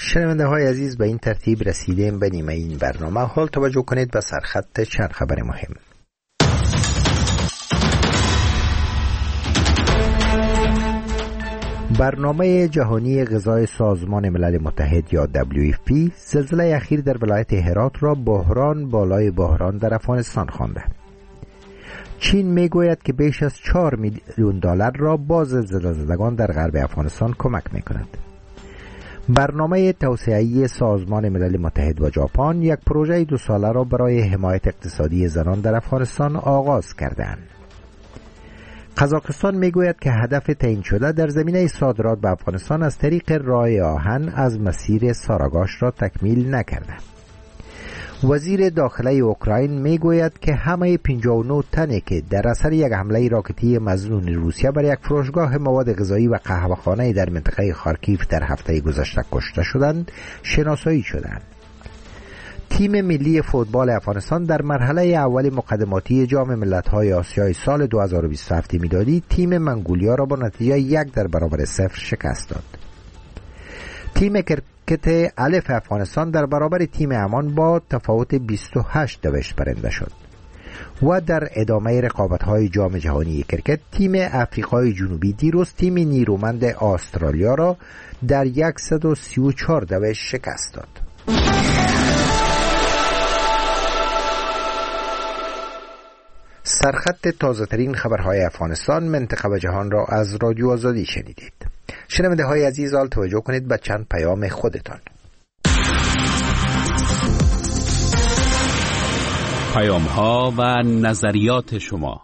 شنونده های عزیز، به این ترتیب رسیدیم به نیمه این برنامه. حال توجه کنید به سرخط چند خبر مهم. برنامه جهانی غذای سازمان ملل متحد یا WFP زلزله اخیر در ولایت هرات را بحران بالای بحران در افغانستان خوانده. چین میگوید که بیش از 4 میلیون دلار را باز زلزله‌زدگان در غرب افغانستان کمک میکند. برنامه توسعه‌ای سازمان ملل متحد و ژاپن یک پروژه 2 ساله را برای حمایت اقتصادی زنان در افغانستان آغاز کردند. قزاقستان میگوید که هدف تعیین شده در زمینه صادرات به افغانستان از طریق راه آهن از مسیر ساراگاش را تکمیل نکرده. وزیر داخله اوکراین میگوید که همه 59 تنی که در اثر یک حمله راکتی مظنون روسیه بر یک فروشگاه مواد غذایی و قهوه‌خانه در منطقه خارکیف در هفته گذشته کشته شدند شناسایی شدند. تیم ملی فوتبال افغانستان در مرحله اول مقدماتی جام ملت‌های آسیای سال 2027 میلادی تیم منگولیا را با نتیجه 1-0 شکست داد. تیم کرکت الف افغانستان در برابر تیم عمان با تفاوت 28 برنده شد. و در ادامه رقابت‌های جام جهانی کرکت تیم افریقای جنوبی دیروز تیم نیرومند استرالیا را در 134 شکست داد. سرخط تازه ترین خبرهای افغانستان، منطقه و جهان را از رادیو آزادی شنیدید. شنونده های عزیز، حال توجه کنید به چند پیام خودتان. پیام ها و نظریات شما.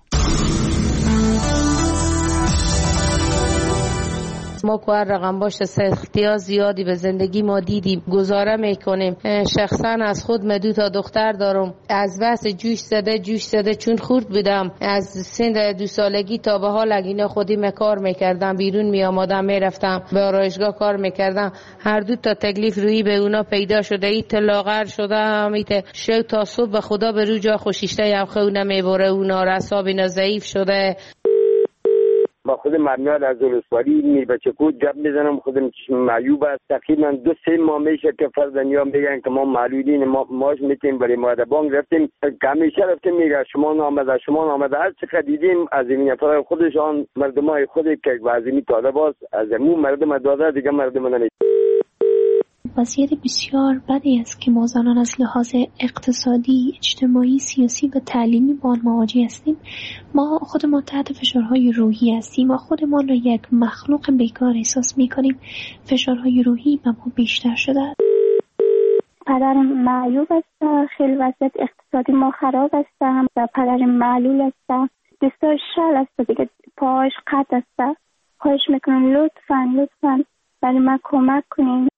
ما که هر رقم باشه سختی‌ها زیادی به زندگی ما دیدیم، گزاره میکنیم. شخصا از خود من 2 دختر دارم. از بس جوش زده چون خورد بودم از سن 2 سالگی تا به حال اینا خودی کار میکردم، بیرون می آمدم میرفتم به آرایشگاه کار میکردم. هر 2 تا تکلیف روی به اونا پیدا شده، ایت لاغر شده، ایت شو تا صبح به خدا به رو جا خوشیشته یم خونه میبره، اونا رساب اینا ضعیف شده. با خود مرمیاد از ولسوالی میر بچه کود جب میزنم، خودم معیوب است. تقریبا 2-3 ماه میشه که فرزندیا میگن که ما معلولین، ماش میتیم برای ماده بانک رفتیم که همیشه رفتیم میگه شما نامده هر چقدر دیدیم از این نفر خودشان مردمای خودی که وزیمی طالب است از امون مردم داده دیگه مردم نمید. وضعیت بسیار بدی است که ما زنان از لحاظ اقتصادی، اجتماعی، سیاسی و تعلیمی با آن مواجه هستیم. ما خودمان تحت فشارهای روحی هستیم و خودمان را یک مخلوق بیکار احساس می‌کنیم. فشارهای روحی به ما بیشتر شده است. پدرم معیوب است، خیلی وضعیت اقتصادی ما خراب است و پدرم معلول است، دستاش شل است دیگه، پاهاش قطع است. خواهش میکنم لطفاً برای من کمک کنین.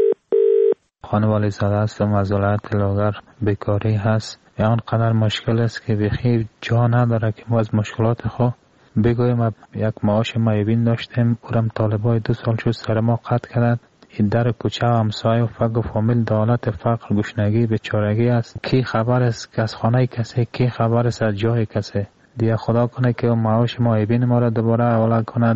خانوالی زاده هستم از ولایت لاغر. بیکاری هست، آنقدر مشکل است که بخیر جا نداره که ما از مشکلات خود بگویم. یک معاش معیوبین داشتیم، اورم طالبای 2 سال شد سر ما قطع کردند. این در کوچه و همسایه و فقر و فامیل دولت فقر گشنگی بیچارگی است. کی خبر است که از خانه کسی، کی خبر است از جای کسی. دیگه خدا کنه که معاش معیوبین ما را دوباره اول کند.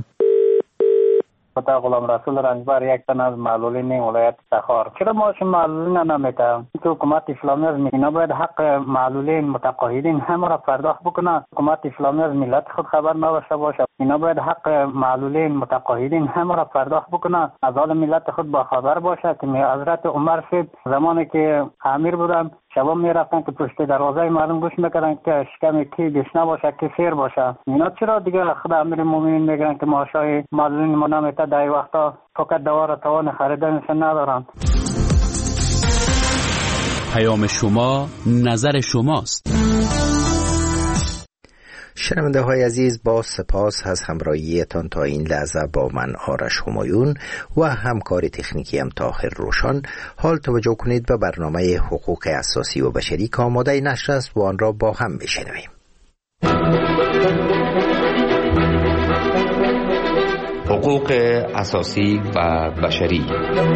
خدا غلام رسول رنجبر، یک تن از معلولین ولایت تخار. چرا معاش معلولین نمیده؟ تو حکومت اسلامی از اینا باید حق معلولین متقاعدین همه را پرداخت بکنه. حکومت اسلامی از ملت خود خبر نباشه باشه. اینا باید حق معلولین متقاعدین همه را پرداخت بکنه، از حال ملت خود با خبر باشه. که حضرت عمر صاحب زمانی که امیر بودن شبا میرفتن که پشت دروازه مردم گوش میکردن که شکم کی گشنه باشه کی سیر باشه. اینا چرا دیگه خود امیر مومنین میگن که معاشای معلولین ما نمیده؟ در وقتا فقط دوا را توان خریدنش ندارن. پیام شما، نظر شماست. شنونده های عزیز، با سپاس از همراهیتان تا این لحظه با من آرش همایون و همکار تکنیکی هم طاهر روشن. حال توجه کنید به برنامه حقوق اساسی و بشری که آماده نشر است و آن را با هم بشنویم. حقوق اساسی و بشری.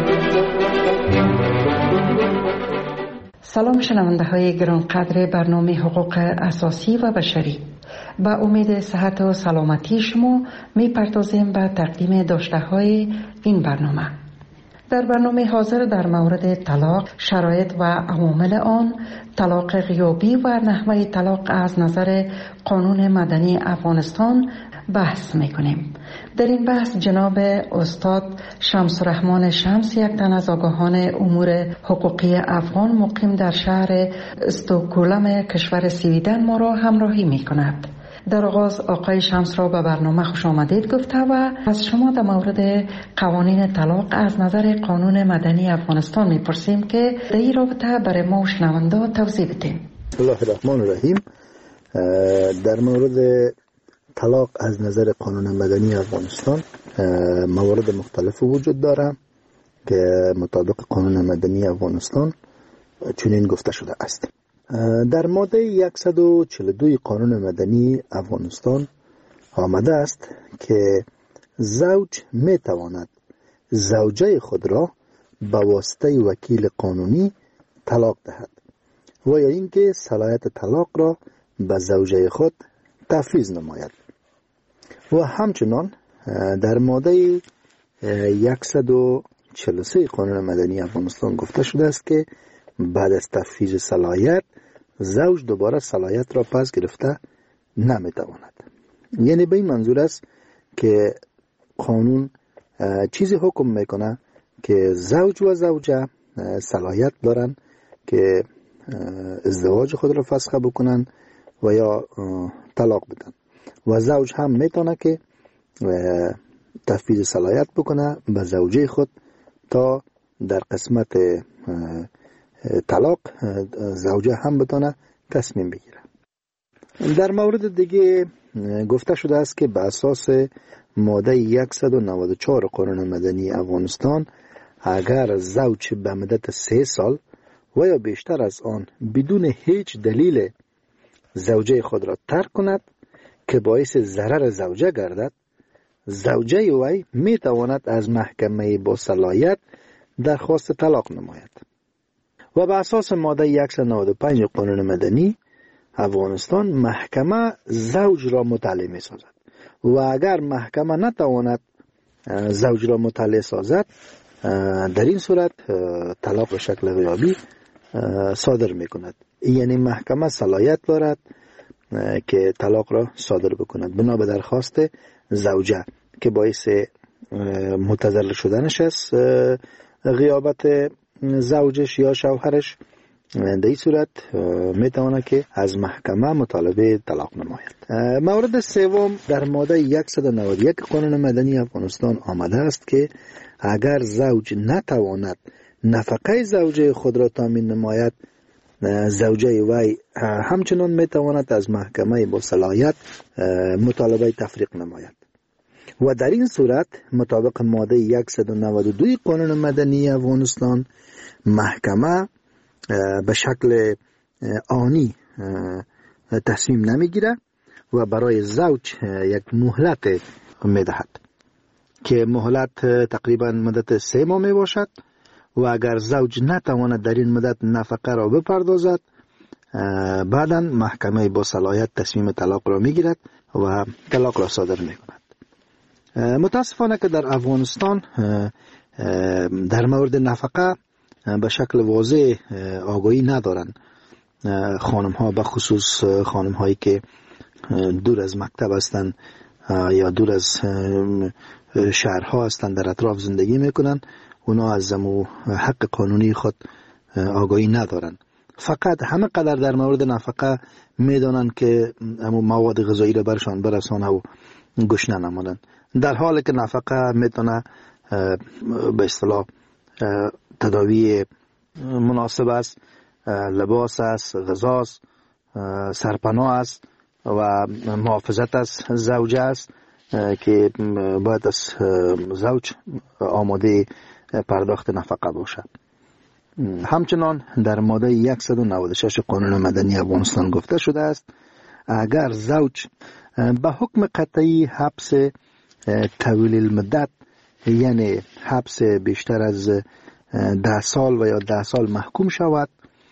سلام شنونده های گرانقدر برنامه حقوق اساسی و بشری. با امید صحت و سلامتی شما می پردازیم به تقدیم داشته های این برنامه. در برنامه حاضر در مورد طلاق، شرایط و عوامل آن، طلاق غیابی و نحوه طلاق از نظر قانون مدنی افغانستان بحث میکنیم. در این بحث جناب استاد شمس الرحمن شمس، یک تن از آگاهان امور حقوقی افغان مقیم در شهر استکهلم کشور سویدن ما را همراهی میکند. در آغاز آقای شمس را به برنامه خوش آمدید گفته و از شما در مورد قوانین طلاق از نظر قانون مدنی افغانستان میپرسیم که در این رابطه برای ما شنونده توضیح بدیم. بسم الله الرحمن الرحیم. در مورد طلاق از نظر قانون مدنی افغانستان موارد مختلف وجود داره که مطابق قانون مدنی افغانستان چنین گفته شده است. در ماده 142 قانون مدنی افغانستان آمده است که زوج می تواند زوجه خود را به واسطه وکیل قانونی طلاق دهد و یا اینکه صلاحیت طلاق را به زوجه خود تفویض نماید. و همچنان در ماده 143 قانون مدنی افغانستان گفته شده است که بعد از تفویض صلاحیت زوج دوباره صلاحیت را پس گرفته نمیتواند. یعنی به این منظور است که قانون چیزی حکم میکنه که زوج و زوجه صلاحیت دارن که ازدواج خود را فسخ بکنن و یا طلاق بدن و زوج هم میتونه که تفویض صلاحیت بکنه به زوجه خود تا در قسمت طلاق زوجه هم بتونه تصمیم بگیره. در مورد دیگه گفته شده است که به اساس ماده 194 قانون مدنی افغانستان اگر زوج به مدت 3 سال و یا بیشتر از آن بدون هیچ دلیل زوجه خود را ترک کند که باعث ضرر زوجه گردد، زوجه وی می تواند از محکمه با صلاحیت درخواست طلاق نماید. و به اساس ماده 195 قانون مدنی افغانستان محکمه زوج را مطلع می سازد و اگر محکمه نتواند زوج را مطلع سازد در این صورت طلاق به شکل غیابی صادر می کند. یعنی محکمه صلاحیت دارد که طلاق را صادر بکند بنا به درخواست زوجه که باعث متضرر شدنش است غیابت زوجش یا شوهرش. در این صورت میتواند که از محکمه مطالبه طلاق نماید. مورد سوم در ماده 191 قانون مدنی افغانستان آمده است که اگر زوج نتواند نفقه زوجه خود را تامین نماید، زوجه وی همچنان میتواند از محکمه با صلاحیت مطالبه تفریق نماید و در این صورت مطابق ماده 192 قانون مدنی افغانستان محکمه به شکل آنی تصمیم نمیگیره و برای زوج یک مهلت میدهد که مهلت تقریبا مدت 3 ماه می باشد و اگر زوج نتواند در این مدت نفقه را بپردازد بعدا محکمه با صلاحیت تصمیم طلاق را میگیرد و طلاق را صادر میکند. متاسفانه که در افغانستان در مورد نفقه به شکل واضح آگاهی ندارند. خانم ها به خصوص خانم هایی که دور از مکتب هستند یا دور از شهرها هستند در اطراف زندگی میکنند، اونا از حق قانونی خود آگاهی ندارند. فقط همه قدر در مورد نفقه میدانند که مواد غذایی را برشان برسانه و گوش ننمودند، در حالی که نفقه میتونه به اصطلاح تداوی مناسب است، لباس است، غذا است، سرپناه است و محافظت از زوجه است که باید از زوج آماده پرداخت نفقه باشد. همچنان در ماده 196 قانون مدنی افغانستان گفته شده است اگر زوج به حکم قطعی حبس طویل المدت یعنی حبس بیشتر از 10 سال و یا 10 سال محکوم شود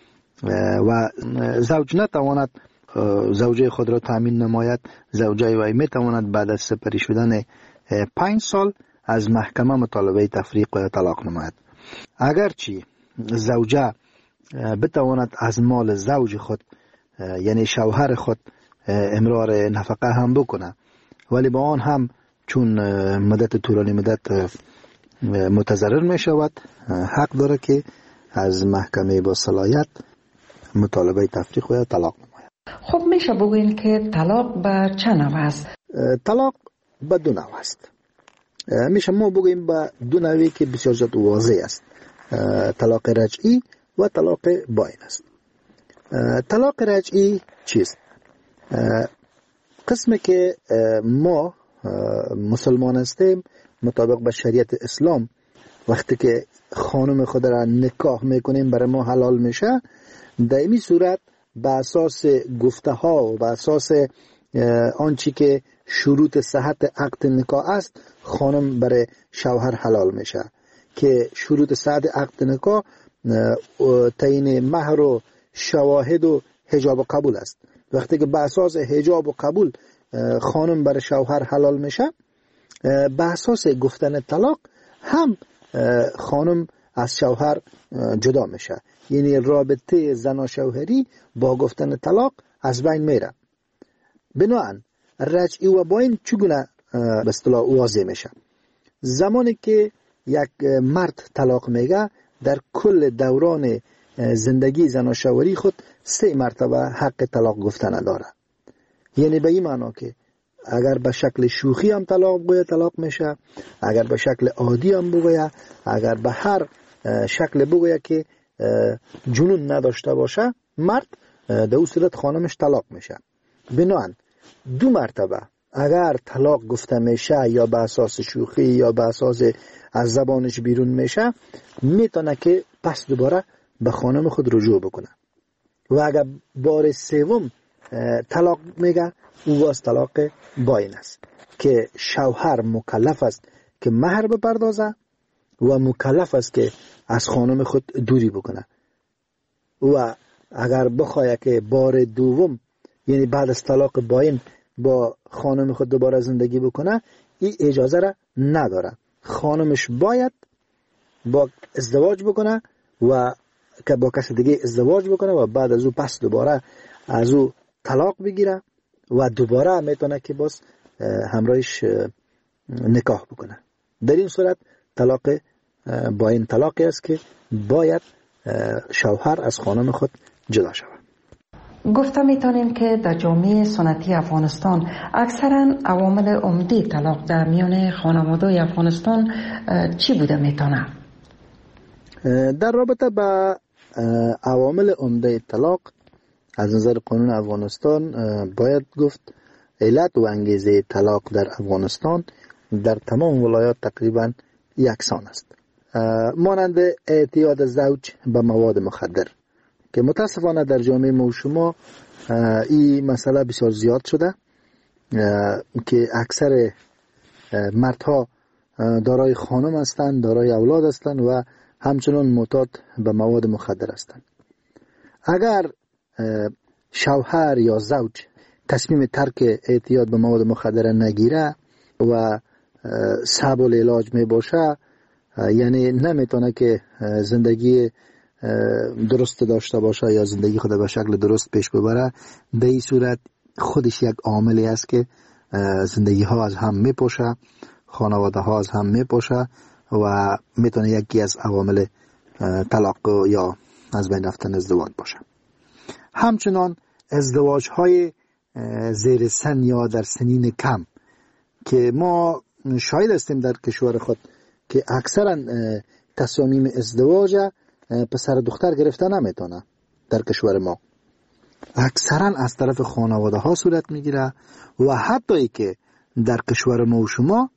و زوج نتواند زوجه خود را تامین نماید، زوجه وی می تواند بعد از سپری شدن 5 سال از محکمه مطالبه تفریق و طلاق نماید. اگرچه زوجه بتواند از مال زوج خود یعنی شوهر خود امرار نفقه هم بکنه، ولی با آن هم چون مدت طولانی مدت متضرر می شود، حق داره که از محکمه با صلاحیت مطالبه تفریق و طلاق نماید. خب میشه بگوین که طلاق به چه نوع است؟ طلاق به دو نوع است. میشه ما بگوییم به دو نوعی که بسیار زیاد واضح است. طلاق رجعی و طلاق باین است. طلاق رجعی چیست؟ قسمی که ما مسلمان هستیم مطابق به شریعت اسلام وقتی که خانم خود را نکاح میکنیم برای ما حلال میشه، در این صورت به اساس گفته ها و به اساس آنچه که شروط صحت عقد نکاح است خانم برای شوهر حلال میشه که شروط صحت عقد نکاح تعیین مهر و شواهد و حجاب و قبول است. وقتی که به اساس حجاب و قبول خانم برای شوهر حلال میشه، به اساس گفتن طلاق هم خانم از شوهر جدا میشه، یعنی رابطه زن و شوهری با گفتن طلاق از بین میره. بنابراین رجعی و باین چگونه به اصطلاح واضح میشه؟ زمانی که یک مرد طلاق میگه در کل دوران زندگی زن و شوهری خود 3 مرتبه حق طلاق گفتن داره. یعنی به این معنا که اگر به شکل شوخی هم طلاق بگوید طلاق میشه، اگر به شکل عادی هم بگوید، اگر به هر شکل بگوید که جنون نداشته باشه مرد، در اون صورت خانمش طلاق میشه. بنابراین 2 مرتبه اگر طلاق گفته میشه یا به اساس شوخی یا به اساس از زبانش بیرون میشه، میتونه که پس دوباره به خانم خود رجوع بکنه. و اگر بار 3 طلاق میگه او واس طلاق باین است که شوهر مکلف است که مهر بپردازه و مکلف است که از خانم خود دوری بکنه. و اگر بخواه که بار 2 یعنی بعد از طلاق باین با خانم خود دوباره زندگی بکنه، این اجازه را نداره. خانمش باید با ازدواج بکنه و که با کس دیگه ازدواج بکنه و بعد از او پس دوباره از او طلاق بگیره و دوباره میتونه که باز همراهش نکاح بکنه. در این صورت طلاق باین طلاقی است که باید شوهر از خانم خود جدا شود. گفته میتونیم که در جامعه سنتی افغانستان اکثرا عوامل عمده طلاق در میان خانواده افغانستان چی بوده میتونه؟ در رابطه با عوامل عمده طلاق از نظر قانون افغانستان باید گفت علت و انگیزه طلاق در افغانستان در تمام ولایات تقریبا یکسان است، مانند اعتیاد زوج به مواد مخدر که متاسفانه در جامعه ما و شما این مسئله بسیار زیاد شده که اکثر مردها دارای خانم هستند، دارای اولاد هستند و همچنان معتاد به مواد مخدر هستند. اگر شوهر یا زوج تصمیم ترک اعتیاد به مواد مخدر نگیره و صعب العلاج می باشه، یعنی نمیتونه که زندگی درست داشته باشه یا زندگی خود به شکل درست پیش ببره، به این صورت خودش یک عاملی است که زندگی ها از هم میپاشه، خانواده ها از هم میپاشه و میتونه یکی از عوامل طلاق یا از بین رفتن ازدواج باشه. همچنان ازدواج های زیر سن یا در سنین کم که ما شاهد هستیم در کشور خود که اکثرا تصامیم ازدواج پسر دختر گرفته نمیتونه. در کشور ما اکثرا از طرف خانواده ها صورت میگیره و حتی ای که در کشور ما و شما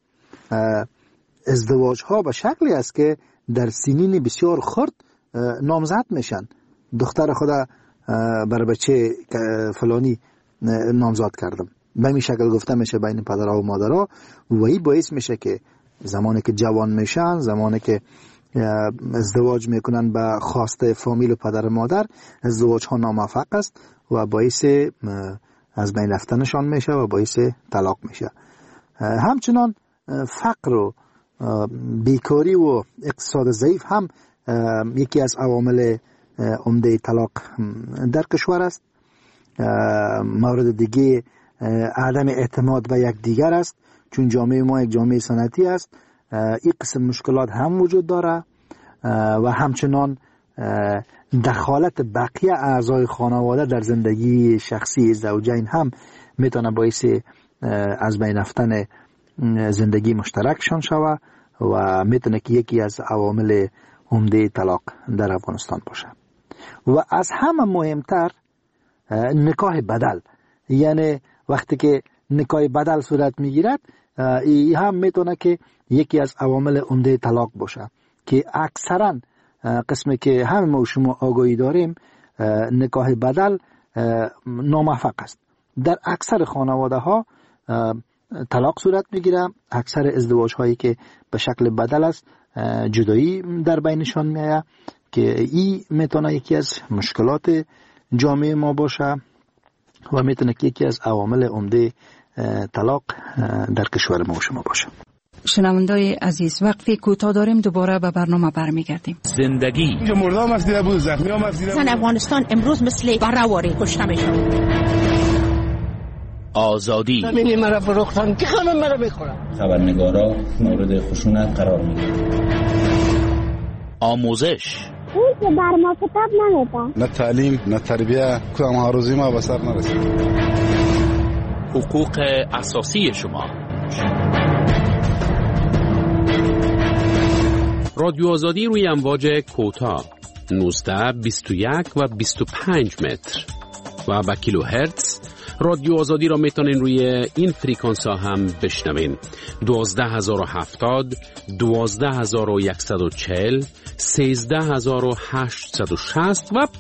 ازدواج ها به شکلی است که در سنین بسیار خرد نامزد میشن. دختر خدا برای بچه فلانی نامزد کردم، به این شکل گفته میشه بین پدرها و مادرها و این باعث میشه که زمانی که جوان میشن، زمانی که ازدواج میکنن به خواسته فامیل و پدر و مادر، ازدواج ها ناموفق است و باعث از بین رفتنشان میشه و باعث طلاق میشه. همچنان فقر و بیکاری و اقتصاد ضعیف هم یکی از عوامل عمده طلاق در کشور است. مورد دیگه عدم اعتماد به یک دیگر است، چون جامعه ما یک جامعه سنتی است. این قسم مشکلات هم وجود داره و همچنان دخالت بقیه اعضای خانواده در زندگی شخصی زوجین هم میتونه باعث از بین رفتن زندگی مشترکشان شود و میتونه که یکی از عوامل عمده طلاق در افغانستان باشه. و از همه مهمتر نکاح بدل، یعنی وقتی که نکاح بدل صورت میگیرد این هم میتونه که یکی از عوامل عمده طلاق باشه که اکثرا قسمی که همه ما شما آگاهی داریم نکاح بدل ناموفق است. در اکثر خانواده ها طلاق صورت میگیره. اکثر ازدواج هایی که به شکل بدل است جدایی در بینشان میآید که این میتونه یکی از مشکلات جامعه ما باشه و میتونه که یکی از عوامل عمده طلاق در کشور ما شما باشه. شنوندای عزیز، وقتی کوتاه داریم دوباره به برنامه برمیگردیم. زندگی مردم افزیده بود، زخمی هم افزیده بود. افغانستان امروز مثل برهواری کشته میشن. آزادی زمین مرا فروختن که همه مرا میخورن. خبرنگارا مورد خشونت قرار میگیرن. آموزش اون که بر ما کتاب نمیده، نه تعلیم نه تربیه، کدام هاروزی ما به سر نرسید. حقوق اساسی شما. رادیو آزادی روی امواج کوتاه 19 21 و 25 متر و به کیلوهرتز. رادیو آزادی را میتونین روی این فریکانس ها هم بشنوین: 12070 12140 13860 و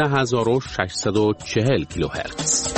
15640 کیلوهرتز.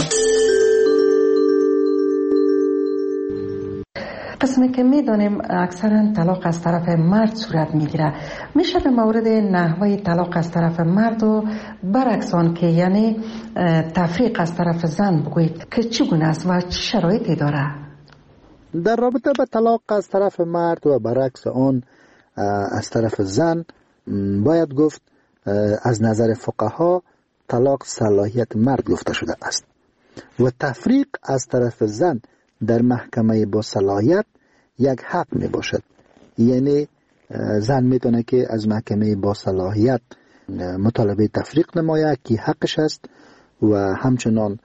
قسمی که میدانیم اکثرا طلاق از طرف مرد صورت میگیره، میشه در مورد نحوه طلاق از طرف مرد و برعکس آن که یعنی تفریق از طرف زن بگویید که چگونه است و چه شرایطی داره؟ در رابطه با طلاق از طرف مرد و برعکس آن از طرف زن باید گفت از نظر فقها طلاق صلاحیت مرد گفته شده است و تفریق از طرف زن در محکمه با صلاحیت یک حق می باشد. یعنی زن میتونه که از محکمه با صلاحیت مطالبه تفریق نماید که حقش است و همچنان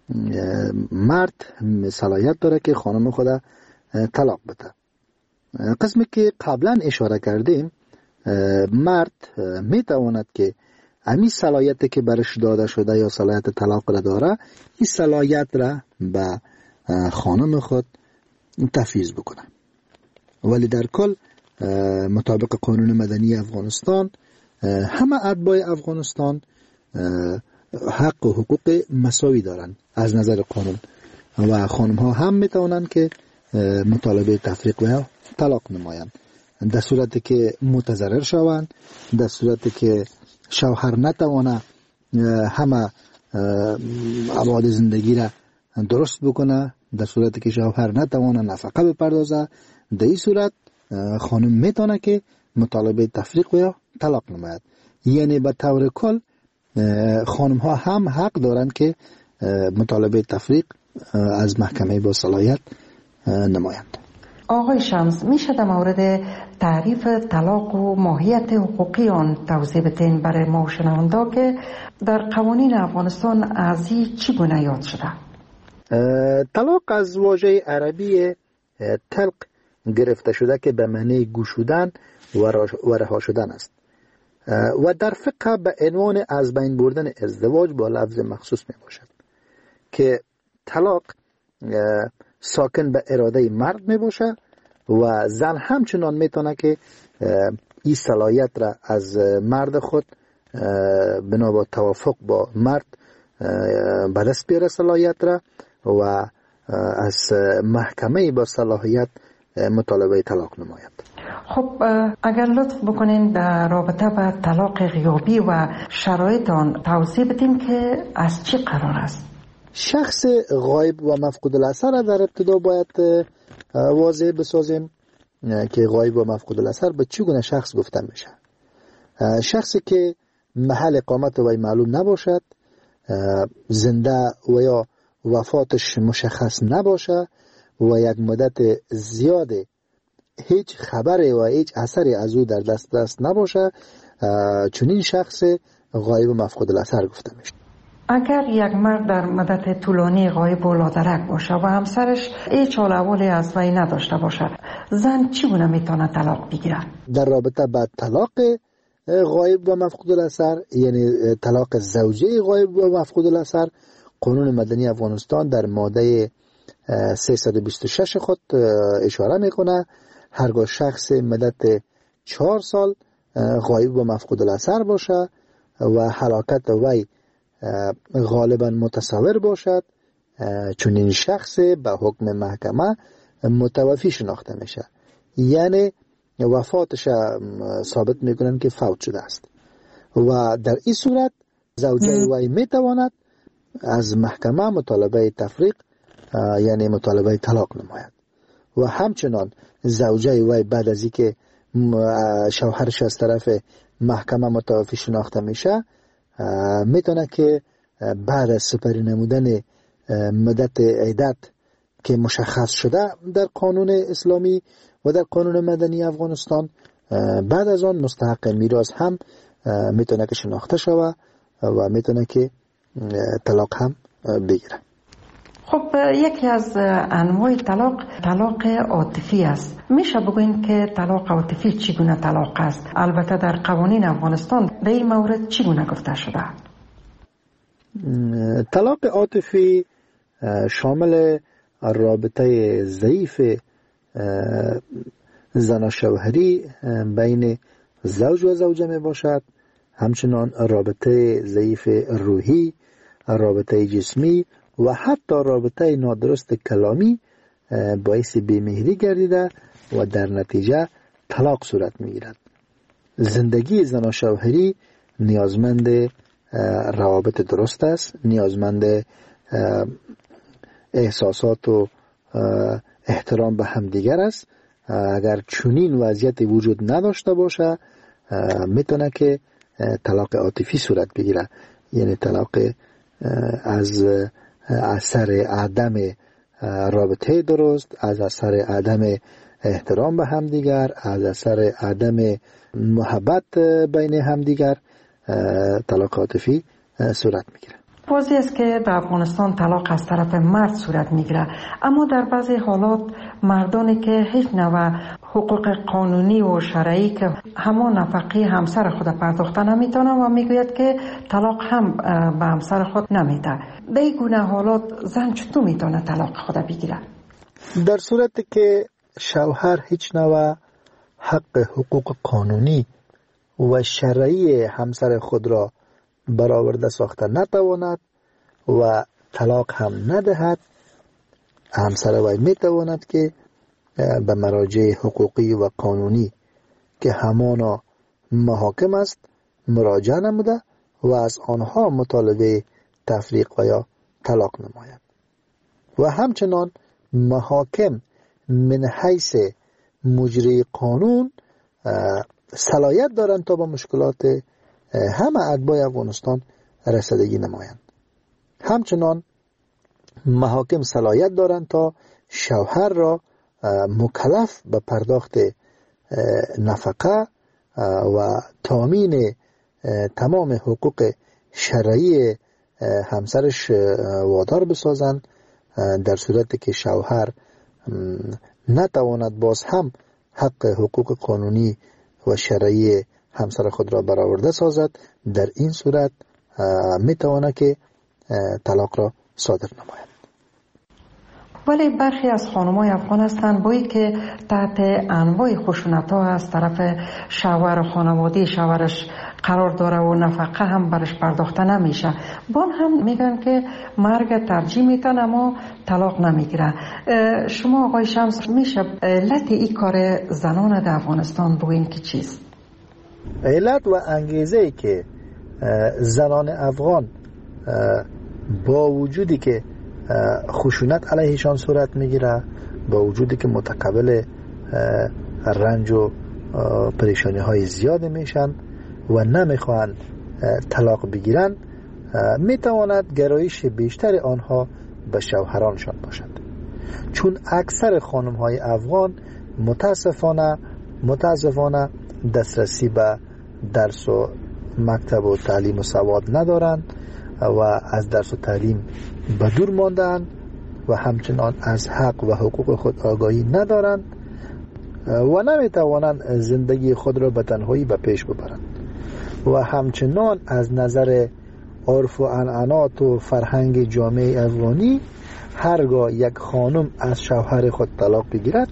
مرد صلاحیت داره که خانم خود طلاق بده. قسمی که قبلا اشاره کردیم، مرد میتواند که همین صلاحیت که برش داده شده یا صلاحیت طلاق را داره، این صلاحیت را به خانم خود تفویض بکنه. ولی در کل مطابق قانون مدنی افغانستان همه اتباع افغانستان حق و حقوق مساوی دارن از نظر قانون و خانم ها هم میتونن که مطالبه تفریق و طلاق نمایند در صورتی که متضرر شوند، در صورتی که شوهر نتوانه همه ابعاد زندگی را درست بکنه، در صورتی که شوهر نتوانه نفقه بپردازه، در این صورت خانم میتونه که مطالبه تفریق و طلاق نماید. یعنی به طور کل خانم ها هم حق دارند که مطالبه تفریق از محکمه با صلاحیت نمایند. آقای شمس، میشه در مورد تعریف طلاق و ماهیت حقوقی آن توضیح بدین برای ما شنوندا که در قوانین افغانستان از این چگونه یاد شده؟ طلاق از واژه عربی طلق گرفته شده که به معنی گشودن و رها شدن است و در فقه به عنوان از بین بردن ازدواج با لفظ مخصوص می باشد که طلاق ساکن به اراده مرد می باشه و زن همچنان می تونه که این صلاحیت را از مرد خود بنا با توافق با مرد به دست بیاره صلاحیت را و از محکمه با صلاحیت مطالبه طلاق نماید. خب اگر لطف بکنین در رابطه با طلاق غیابی و شرایط آن توضیح بدین که از چی قرار است؟ شخص غایب و مفقود الاثر در ابتدا باید واضح بسازیم. که غایب و مفقود الاثر به چگونه شخص گفته میشه؟ شخصی که محل اقامت وی معلوم نباشد، زنده و یا وفاتش مشخص نباشه و یک مدت زیاد هیچ خبری و هیچ اثری از او در دست نباشه، چنین شخص غایب و مفقود الاثر گفته میشه. اگر یک مرد در مدت طولانی غایب و لادرک باشه و همسرش هیچ حال احوالی از وی نداشته باشه، زن چگونه میتونه طلاق بگیره؟ در رابطه با طلاق غایب و مفقود الاثر، یعنی طلاق زوجه غایب و مفقود الاثر، قانون مدنی افغانستان در ماده 326 خود اشاره میکنه هرگاه شخص مدت 4 سال غایب و مفقود الاثر باشه و هلاکت وی غالبا متصور باشد، چون این شخص به حکم محکمه متوفی شناخته میشه، یعنی وفاتش ثابت میکنن که فوت شده است و در این صورت زوجه وی میتواند از محکمه مطالبه تفریق یعنی مطالبه طلاق نماید و همچنان زوجه وی بعد از اینکه شوهرش از طرف محکمه متوفی شناخته میشه میتونه که بعد از سپری نمودن مدت عدت که مشخص شده در قانون اسلامی و در قانون مدنی افغانستان، بعد از آن مستحق میراث هم میتونه که شناخته شوه و میتونه که طلاق هم بگیره. خب یکی از انواع طلاق عاطفی است. میشه بگوین که طلاق عاطفی چگونه طلاق است؟ البته در قوانین افغانستان به این مورد چگونه گفته شده؟ طلاق عاطفی شامل رابطه ضعیف زن شوهری بین زوج و زوجه می باشد، همچنان رابطه ضعیف روحی، رابطه جسمی و حتی رابطه نادرست کلامی باعث بیمهری گردیده و در نتیجه طلاق صورت می گیرد. زندگی زن و شوهری نیازمند روابط درست است، نیازمند احساسات و احترام به همدیگر است. اگر چنین وضعیت وجود نداشته باشه میتونه که طلاق عاطفی صورت بگیره، یعنی طلاق از اثر عدم رابطه درست، از اثر عدم احترام به همدیگر، از اثر عدم محبت بین همدیگر طلاق عاطفی صورت میگیره. واضح است که در افغانستان طلاق از طرف مرد صورت میگیره، اما در بعضی حالات مردانی که هیچ نوع حقوق قانونی و شرعی که همان نفقه همسر خود پرداخته نمیتونه و میگوید که طلاق هم به همسر خود نمیده. به این گونه حالات زن چطور میتونه طلاق خود بگیره؟ در صورتی که شوهر هیچ نوع حق حقوق قانونی و شرعی همسر خود را برآورده ساخته نتواند و طلاق هم ندهد، همسر وی میتواند که به مراجع حقوقی و قانونی که همانا محاکم است مراجعه نموده و از آنها مطالبه تفریق و یا طلاق نماید و همچنان محاکم من حیث مجری قانون صلاحیت دارند تا با مشکلات همه اتباع افغانستان رسیدگی نمایند. همچنان محاکم صلاحیت دارند تا شوهر را مکلف به پرداخت نفقه و تامین تمام حقوق شرعی همسرش وادار بسازند، در صورتی که شوهر نتواند باز هم حق حقوق قانونی و شرعی همسر خود را برآورده سازد. در این صورت میتواند که طلاق را صادر نماید. ولی برخی از خانم‌های افغان هستند بایی که تحت انواع خشونت‌ها از طرف شوهر و خانواده شوهرش قرار داره و نفقه هم برش پرداخته نمیشه، بان هم میگن که مرگ ترجیح میتن اما طلاق نمیگیره. شما آقای شمس میشه علت این کار زنان در افغانستان بگوین که چیست؟ علت و انگیزه‌ای که زنان افغان با وجودی که خشونت علیهشان صورت میگیره، با وجودی که متقابل رنج و پریشانی های زیاد میشن و نمیخوان طلاق بگیرن، میتواند گرایش بیشتر آنها به شوهرانشان باشد، چون اکثر خانم های افغان متاسفانه دسترسی به درس و مکتب و تعلیم و سواد ندارند و از درس و تعلیم به دور ماندند و همچنان از حق و حقوق خود آگاهی ندارند و نمیتوانند زندگی خود را به تنهایی به پیش ببرند و همچنان از نظر عرف و عنعنات و فرهنگ جامعه افغانی هرگاه یک خانم از شوهر خود طلاق بگیرد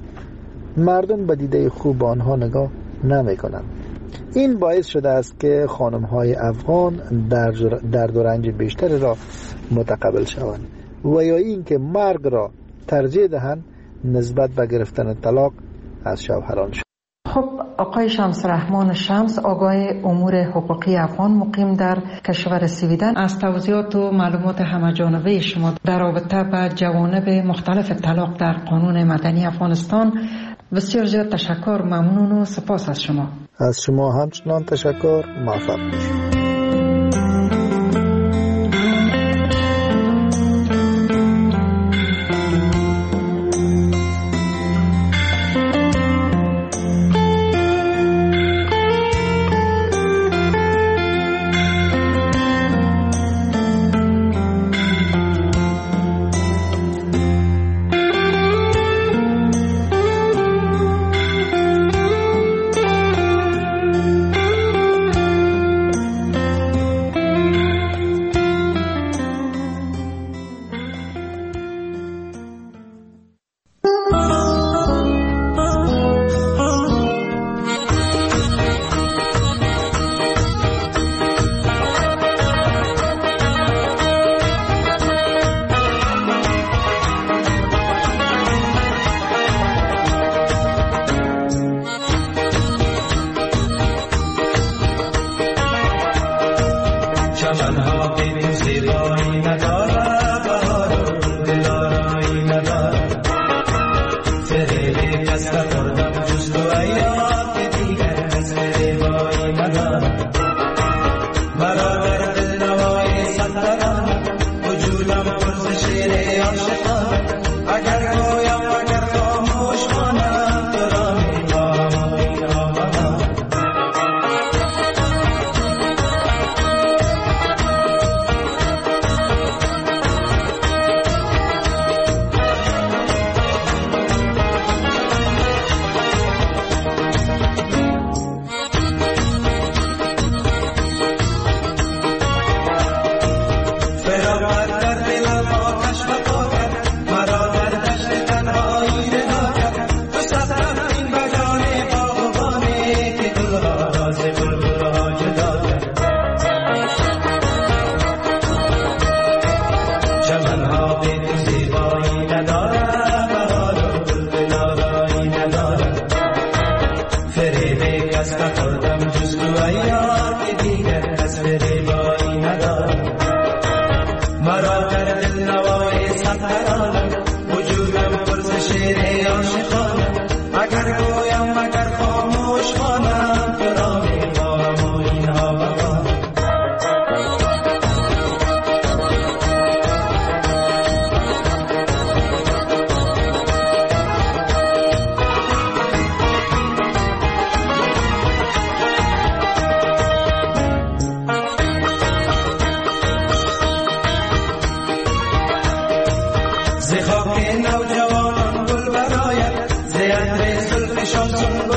مردم به دیده خوب آنها نگاه نمی کنند. این باعث شده است که خانم های افغان درد و رنج بیشتری را متقبل شوند و یا این که مرگ را ترجیح دهند نسبت به گرفتن طلاق از شوهرانشان. خب آقای شمس رحمان شمس، آگاه امور حقوقی افغان مقیم در کشور سویدن، از توضیحات و معلومات همه‌جانبه شما در رابطه با جوانب مختلف طلاق در قانون مدنی افغانستان بسیار زیاد تشکر، ممنون و سپاس از شما. از شما همچنان تشکر، موفق باشید.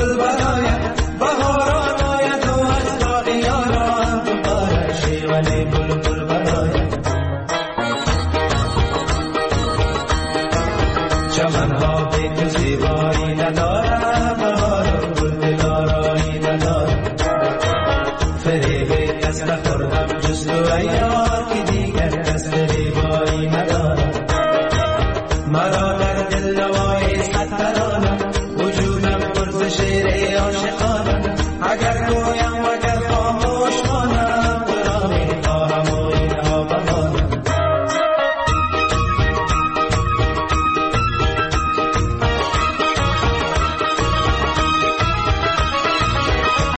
بهاران آید و از باغ یاران دوباره شیون